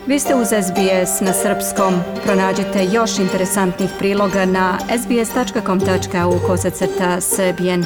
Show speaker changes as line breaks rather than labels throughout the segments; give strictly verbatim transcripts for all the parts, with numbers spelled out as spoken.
Vi ste uz S B S na srpskom. Pronađite još interesantnih priloga na sbs.com tačka au kosacrta srbijen.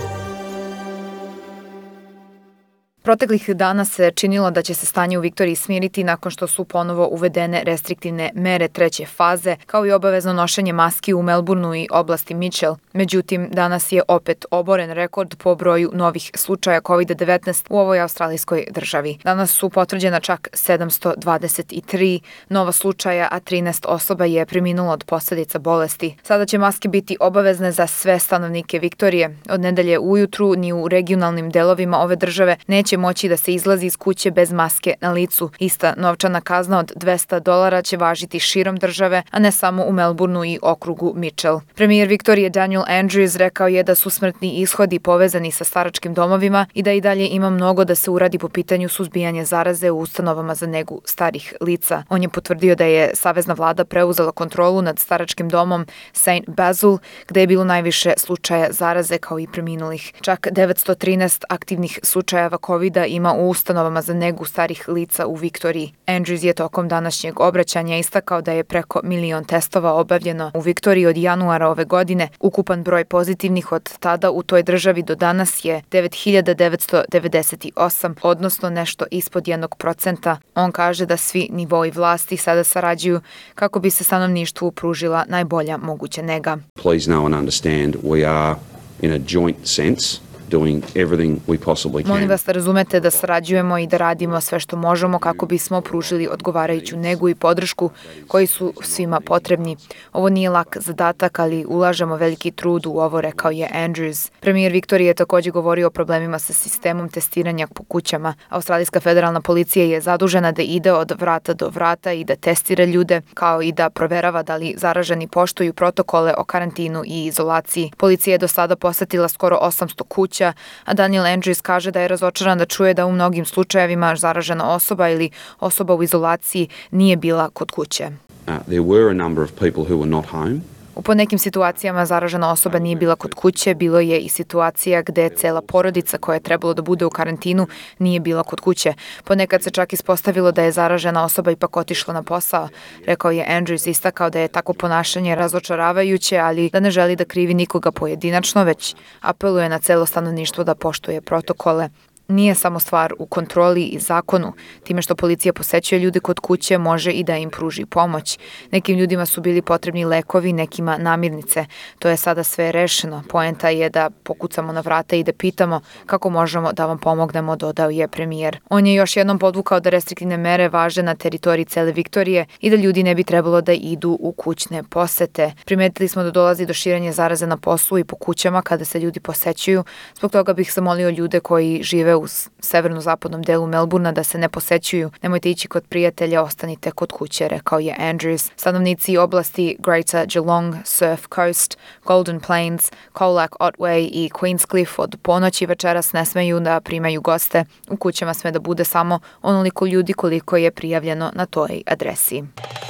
Proteklih dana se činilo da će se stanje u Viktoriji smiriti nakon što su ponovo uvedene restriktivne mere treće faze, kao i obavezno nošenje maski u Melbourneu i oblasti Mitchell. Međutim, danas je opet oboren rekord po broju novih slučaja kovid devetnaest u ovoj australijskoj državi. Danas su potvrđena čak sedamsto dvadeset tri nova slučaja, a trinaest osoba je preminulo od posljedica bolesti. Sada će maske biti obavezne za sve stanovnike Viktorije. Od nedelje ujutru ni u regionalnim delovima ove države neće moći da se izlazi iz kuće bez maske na licu. Ista novčana kazna od dvesta dolara će važiti širom države, a ne samo u Melbourneu i okrugu Mitchell. Premijer Viktorije Daniel Andrews rekao je da su smrtni ishodi povezani sa staračkim domovima i da i dalje ima mnogo da se uradi po pitanju suzbijanja zaraze u ustanovama za negu starih lica. On je potvrdio da je savezna vlada preuzela kontrolu nad staračkim domom Saint Basil, gde je bilo najviše slučaja zaraze kao i preminulih. Čak devetsto trinaest aktivnih slučajeva COVID da ima u ustanovama za negu starih lica u Viktoriji. Andrews je tokom današnjeg obraćanja istakao da je preko milion testova obavljeno u Viktoriji od januara ove godine. Ukupan broj pozitivnih od tada u toj državi do danas je devet hiljada devetsto devedeset osam, odnosno nešto ispod jednog procenta. On kaže da svi nivoi vlasti sada sarađuju kako bi se stanovništvu pružila najbolja moguća nega.
Please know and understand we are in a joint sense doing everything we possibly can.
Molim vas da razumete da sarađujemo i da radimo sve što možemo kako bismo pružili odgovarajuću negu i podršku koji su svima potrebni. Ovo nije lak zadatak, ali ulažemo veliki trud u ovo, rekao je Andrews. Premijer Viktorije je također govorio o problemima sa sistemom testiranja po kućama. Australijska federalna policija je zadužena da ide od vrata do vrata i da testira ljude, kao i da proverava da li zaraženi poštuju protokole o karantinu i izolaciji. Policija je do sada posetila skoro osamsto kuća, a Daniel Andrews kaže da je razočaran da čuje da u mnogim slučajevima zaražena osoba ili osoba u izolaciji nije bila kod kuće.
Uh, there were a number of people who were not home.
U ponekim situacijama zaražena osoba nije bila kod kuće, bilo je i situacija gde cela porodica koja je trebalo da bude u karantinu nije bila kod kuće. Ponekad se čak ispostavilo da je zaražena osoba ipak otišla na posao, rekao je Andrews, istakao da je tako ponašanje razočaravajuće, ali da ne želi da krivi nikoga pojedinačno, već apeluje na celo stanovništvo da poštuje protokole. Nije samo stvar u kontroli i zakonu. Time što policija posećuje ljude kod kuće, može i da im pruži pomoć. Nekim ljudima su bili potrebni lekovi, nekima namirnice. To je sada sve rešeno. Poenta je da pokucamo na vrata i da pitamo kako možemo da vam pomognemo, dodao je premijer. On je još jednom podvukao da restriktivne mere važe na teritoriji cele Viktorije i da ljudi ne bi trebalo da idu u kućne posete. Primetili smo da dolazi do širenja zaraze na poslu i po kućama kada se ljudi posećuju. Zbog toga bih zamolio ljude koji žive u severno-zapadnom delu Melbournea da se ne posećuju. Nemojte ići kod prijatelja, ostanite kod kuće, rekao je Andrews. Stanovnici oblasti Greater Geelong, Surf Coast, Golden Plains, Colac, Otway i Queenscliff od ponoći večeras ne smeju da primaju goste. U kućama sme da bude samo onoliko ljudi koliko je prijavljeno na toj adresi.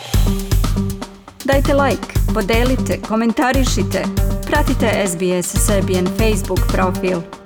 Dajte like, podelite, komentarišite. Pratite S B S Serbian Facebook profil.